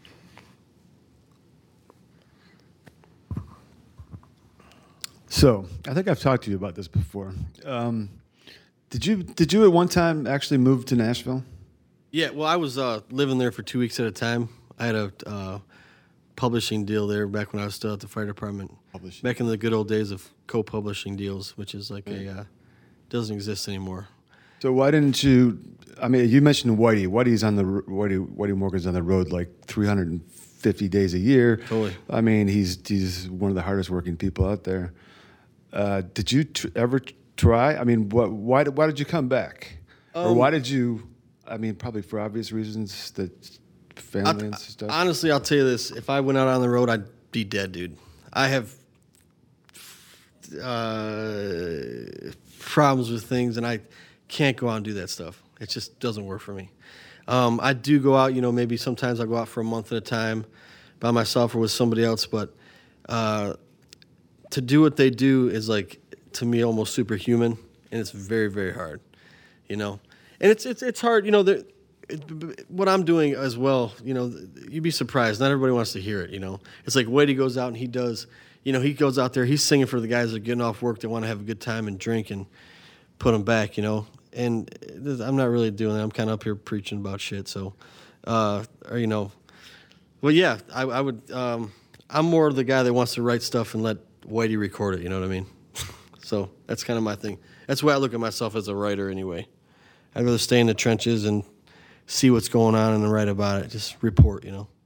So, I think I've talked to you about this before. Um, did you did you at one time actually move to Nashville? Yeah, well, I was uh, living there for two weeks at a time. I had a uh, publishing deal there back when I was still at the fire department. Publishing. Back in the good old days of co-publishing deals, which is like a uh, doesn't exist anymore. So why didn't you? I mean, you mentioned Whitey. Whitey's on the Whitey. Whitey Morgan's on the road like three hundred fifty days a year. Totally. I mean, he's he's one of the hardest working people out there. Uh, did you tr- ever try? I mean, what? Why? Did, why did you come back? Um, or why did you? I mean, probably for obvious reasons, that family and stuff. Honestly, I'll tell you this: if I went out on the road, I'd be dead, dude. I have uh, problems with things, and I can't go out and do that stuff. It just doesn't work for me. Um, I do go out, you know, maybe sometimes I go out for a month at a time by myself or with somebody else, but uh, to do what they do is like, to me, almost superhuman, and it's very, very hard, you know. And it's it's it's hard, you know. it, what I'm doing as well, you know, you'd be surprised. Not everybody wants to hear it, you know. It's like Whitey goes out and he does, you know, he goes out there, he's singing for the guys that are getting off work that want to have a good time and drink and put them back, you know. And I'm not really doing that. I'm kind of up here preaching about shit. So, uh, or, you know, well, yeah, I, I would, um, I'm more the guy that wants to write stuff and let Whitey record it, you know what I mean? So that's kind of my thing. That's the way I look at myself as a writer anyway. I'd rather stay in the trenches and see what's going on and then write about it. Just report, you know.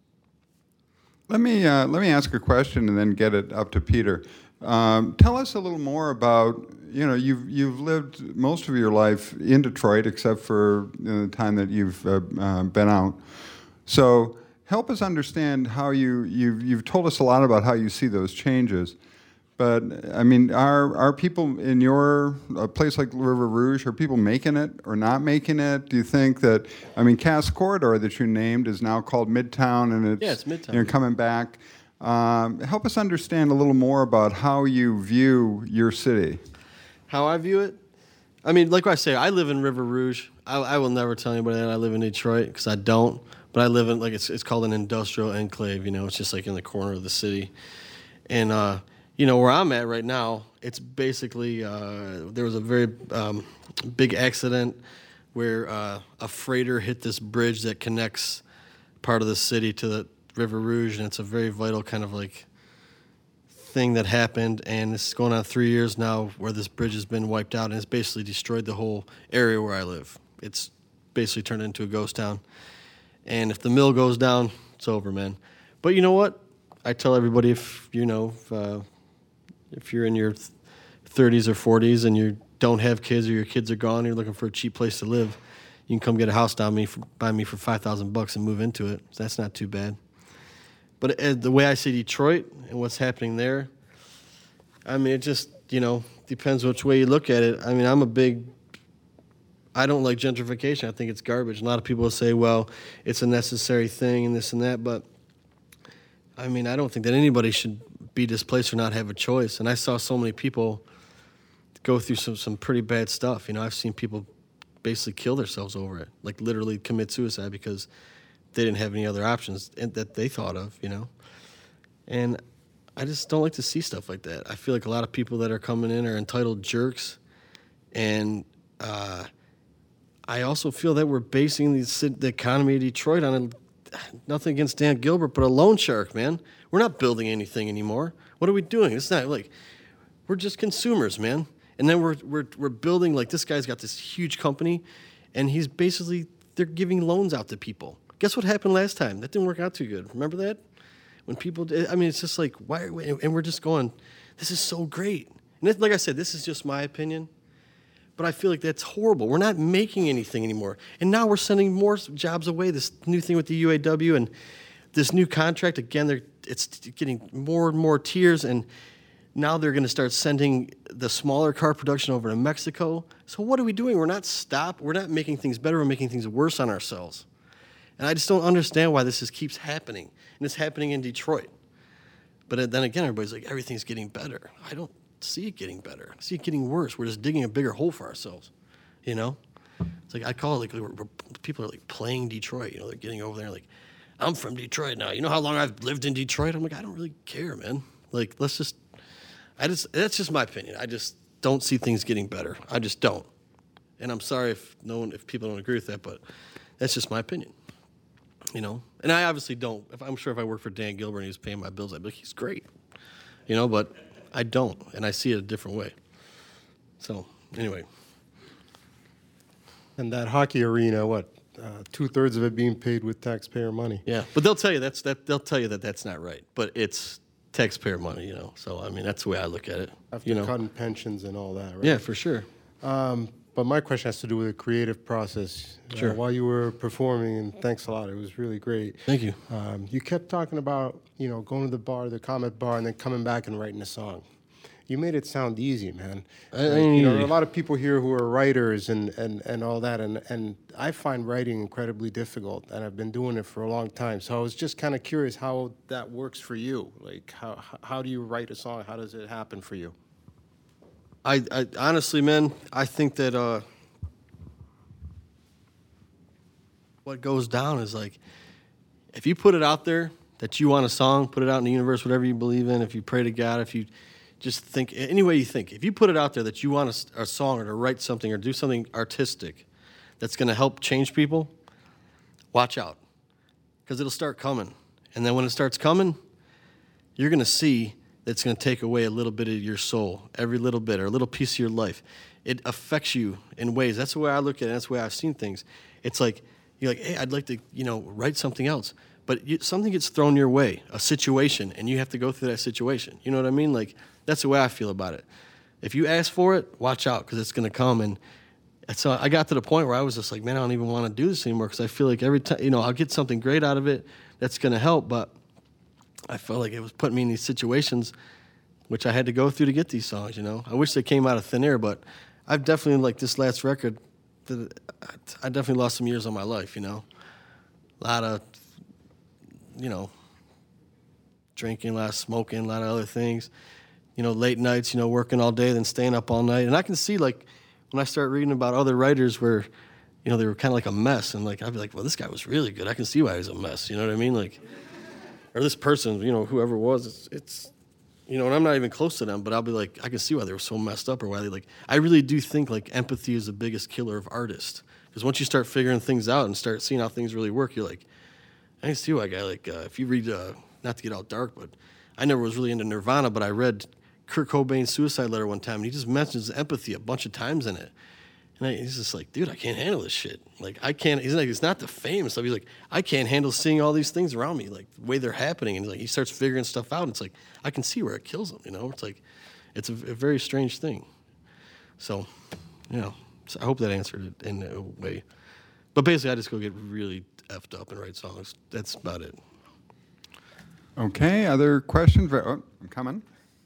Let me uh, let me ask a question and then get it up to Peter. Um, tell us a little more about, you know, you've you've lived most of your life in Detroit, except for you know, the time that you've uh, uh, been out. So help us understand how you you've you've told us a lot about how you see those changes. But I mean, are are people in your a place like River Rouge, are people making it or not making it? Do you think that, I mean, Cass Corridor that you named is now called Midtown, and it's, yeah, it's Midtown. You know, coming back. Um, help us understand a little more about how you view your city. How I view it? I mean, like I say, I live in River Rouge. I, I will never tell anybody that I live in Detroit because I don't. But I live in, like, it's it's called an industrial enclave, you know. It's just like in the corner of the city. And, uh, you know, where I'm at right now, it's basically, uh, there was a very um, big accident where uh, a freighter hit this bridge that connects part of the city to the River Rouge, and it's a very vital kind of like thing that happened, and it's going on three years now where this bridge has been wiped out, and it's basically destroyed the whole area where I live. It's basically turned into a ghost town, and if the mill goes down, it's over, man. But you know what? I tell everybody, if you know, if, uh, if you're in your thirties or forties and you don't have kids or your kids are gone, and you're looking for a cheap place to live, you can come get a house down me for, by me for five thousand bucks and move into it. So that's not too bad. But uh, the way I see Detroit and what's happening there, I mean, it just, you know, depends which way you look at it. I mean, I'm a big, I don't like gentrification. I think it's garbage. A lot of people will say, well, it's a necessary thing and this and that. But, I mean, I don't think that anybody should be displaced or not have a choice. And I saw so many people go through some, some pretty bad stuff. You know, I've seen people basically kill themselves over it, like literally commit suicide because they didn't have any other options that they thought of, you know. And I just don't like to see stuff like that. I feel like a lot of people that are coming in are entitled jerks. And uh, I also feel that we're basing the, the economy of Detroit on a, nothing against Dan Gilbert, but a loan shark, man. We're not building anything anymore. What are we doing? It's not like, we're just consumers, man. And then we're we're we're building, like, this guy's got this huge company, and he's basically, they're giving loans out to people. Guess what happened last time? That didn't work out too good. Remember that? When people did, I mean, it's just like, why are we, and we're just going, this is so great. And it, like I said, this is just my opinion, but I feel like that's horrible. We're not making anything anymore. And now we're sending more jobs away, this new thing with the U A W and this new contract. Again, they're, it's getting more and more tiers, and now they're going to start sending the smaller car production over to Mexico. So what are we doing? We're not stop. We're not making things better. We're making things worse on ourselves. And I just don't understand why this just keeps happening. And it's happening in Detroit. But then again, everybody's like, everything's getting better. I don't see it getting better. I see it getting worse. We're just digging a bigger hole for ourselves, you know? It's like, I call it like, we're, we're, people are like playing Detroit. You know, they're getting over there like, I'm from Detroit now. You know how long I've lived in Detroit? I'm like, I don't really care, man. Like, let's just, I just, that's just my opinion. I just don't see things getting better. I just don't. And I'm sorry if no one, if people don't agree with that, but that's just my opinion. You know, and I obviously don't. If I'm sure if I worked for Dan Gilbert and he was paying my bills, I'd be like, he's great. You know, but I don't, and I see it a different way. So, anyway. And that hockey arena, what, uh, two-thirds of it being paid with taxpayer money. Yeah, but they'll tell you that's that. They'll tell you that that's not right. But it's taxpayer money, you know. So I mean, that's the way I look at it. After you know, cutting pensions and all that, right? yeah, for sure. Um, but my question has to do with the creative process. Sure. Uh, while you were performing, and thanks a lot, it was really great. Thank you. Um, you kept talking about, you know, going to the bar, the Comet Bar, and then coming back and writing a song. You made it sound easy, man. I- Like, I mean, you know, there are a lot of people here who are writers and, and, and all that, and, and I find writing incredibly difficult, and I've been doing it for a long time. So I was just kind of curious how that works for you. Like, how how do you write a song? How does it happen for you? I, I honestly, man, I think that uh, what goes down is like, if you put it out there that you want a song, put it out in the universe, whatever you believe in, if you pray to God, if you just think, any way you think, if you put it out there that you want a, a song or to write something or do something artistic that's going to help change people, watch out, because it'll start coming. And then when it starts coming, you're going to see that it's going to take away a little bit of your soul, every little bit, or a little piece of your life. It affects you in ways. That's the way I look at it. That's the way I've seen things. It's like, you're like, hey, I'd like to, you know, write something else. But you, something gets thrown your way, a situation, and you have to go through that situation. You know what I mean? Like, that's the way I feel about it. If you ask for it, watch out, because it's going to come. And so I got to the point where I was just like, man, I don't even want to do this anymore, because I feel like every time, you know, I'll get something great out of it that's going to help, but I felt like it was putting me in these situations which I had to go through to get these songs, you know. I wish they came out of thin air, but I've definitely, like this last record, I definitely lost some years of my life, you know. A lot of, you know, drinking, a lot of smoking, a lot of other things. You know, late nights, you know, working all day, then staying up all night. And I can see, like, when I start reading about other writers where, you know, they were kind of like a mess. And, like, I'd be like, well, this guy was really good. I can see why he was a mess. You know what I mean? Like, or this person, you know, whoever it was, it's, it's you know, and I'm not even close to them, but I'll be like, I can see why they were so messed up or why they, like, I really do think, like, empathy is the biggest killer of artists. Because once you start figuring things out and start seeing how things really work, you're like, I can see why a guy, like, uh, if you read, uh, not to get all dark, but I never was really into Nirvana, but I read Kurt Cobain's suicide letter one time, and he just mentions empathy a bunch of times in it. And I, he's just like, dude, I can't handle this shit. Like, I can't, he's like, it's not the fame and stuff. He's like, I can't handle seeing all these things around me, like, the way they're happening. And he's like, he starts figuring stuff out, and it's like, I can see where it kills him, you know? It's like, it's a, a very strange thing. So, you know, so I hope that answered it in a way. But basically, I just go get really effed up and write songs. That's about it. Okay, other questions? Oh, I'm coming.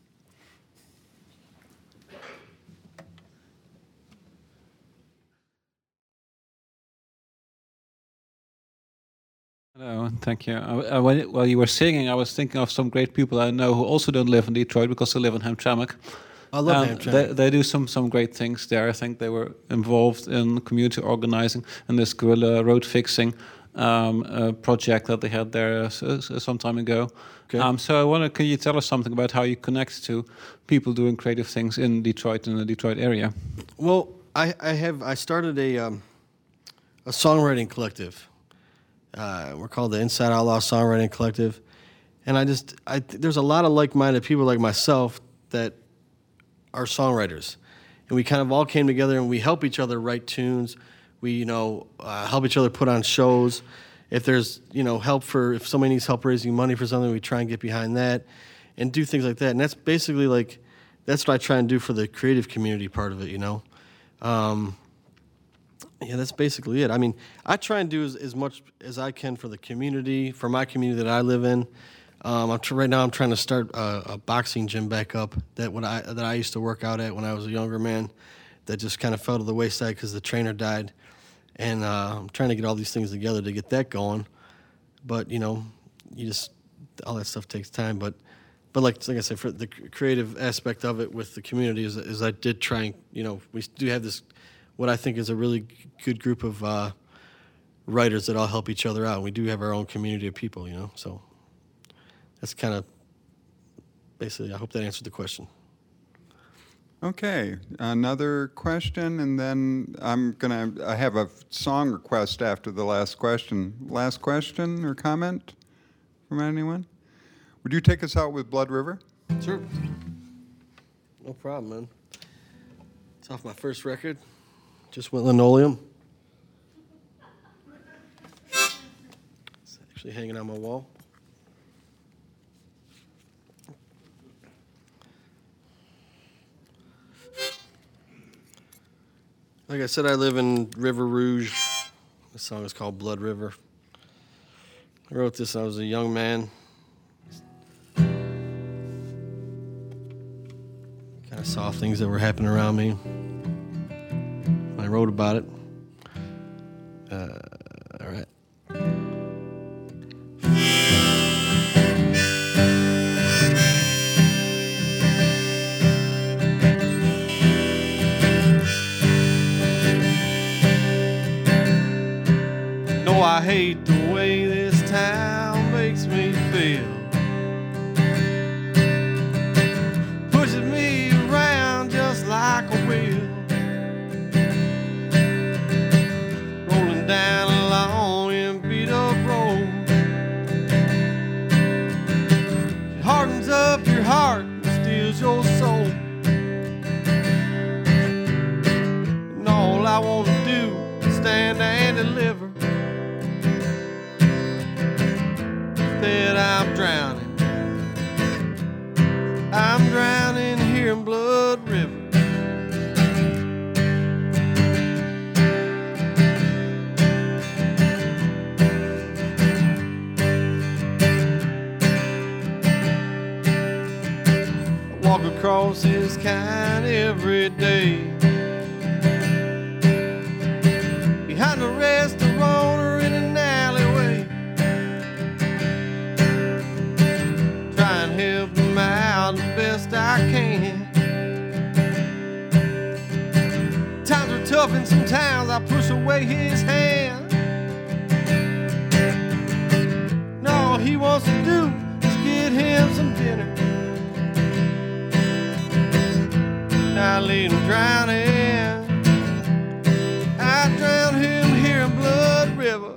Hello, thank you. Uh, uh, while, while you were singing, I was thinking of some great people I know who also don't live in Detroit because they live in Hamtramck. I love Um, Hamtramck. They, they do some, some great things there. I think they were involved in community organizing and this guerrilla road fixing um, uh, project that they had there uh, s- some time ago. Okay. Um, so I wonder, can you tell us something about how you connect to people doing creative things in Detroit, in the Detroit area? Well, I, I have I started a um, a songwriting collective. Uh, we're called the Inside Outlaw Songwriting Collective, and I just I there's a lot of like-minded people like myself that are songwriters, and we kind of all came together and we help each other write tunes. We you know uh, help each other put on shows. If there's you know help for if somebody needs help raising money for something, we try and get behind that, and do things like that. And that's basically like that's what I try and do for the creative community part of it. You know. Um, Yeah, that's basically it. I mean, I try and do as, as much as I can for the community, for my community that I live in. Um, I'm tr- right now, I'm trying to start a, a boxing gym back up that what I that I used to work out at when I was a younger man. That just kind of fell to the wayside because the trainer died, and uh, I'm trying to get all these things together to get that going. But you know, you just all that stuff takes time. But but like like I said, for the creative aspect of it with the community is, is I did try and you know we do have this. What I think is a really good group of uh, writers that all help each other out. We do have our own community of people, you know. So that's kind of basically. I hope that answered the question. Okay, another question, and then I'm gonna. I have a song request after the last question. Last question or comment from anyone? Would you take us out with Blood River? Sure. No problem, man. It's off my first record. Just went linoleum. It's actually hanging on my wall. Like I said, I live in River Rouge. The song is called Blood River. I wrote this when I was a young man. Kind of saw things that were happening around me. I wrote about it. Uh, all right. No, I I'm drowning. I'm drowning here in Blood River. I walk across his kind every day. Behind a restaurant or in an alleyway. Try and help him out the best I can. Times are tough and sometimes I push away his hand. And all he wants to do is get him some dinner. I leave him drowning. I drown him here in Blood River.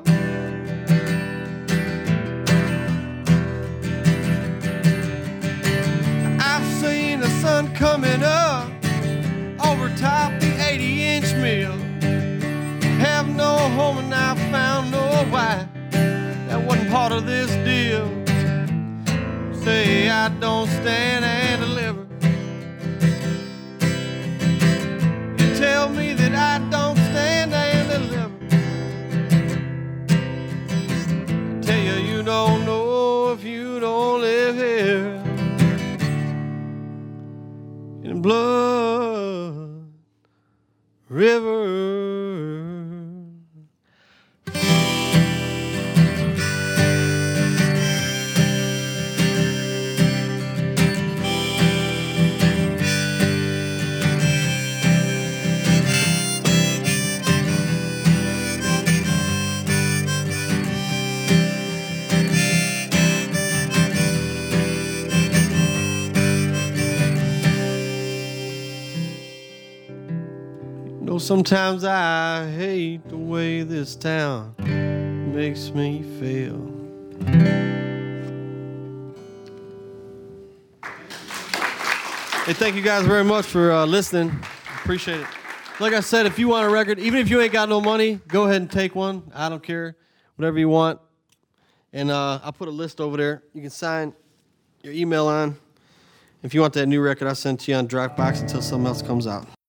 I've seen the sun coming up over top the eighty inch mill. Have no home and I found no wife. That wasn't part of this deal. Say I don't stand and deliver. You tell me that I don't stand and deliver. I tell you, you don't know if you don't live here in Blood River. You know, sometimes I hate the way this town makes me feel. Hey, thank you guys very much for uh, listening. Appreciate it. Like I said, if you want a record, even if you ain't got no money, go ahead and take one. I don't care. Whatever you want. And uh, I'll put a list over there. You can sign your email on. If you want that new record, I'll send it to you on Dropbox until something else comes out.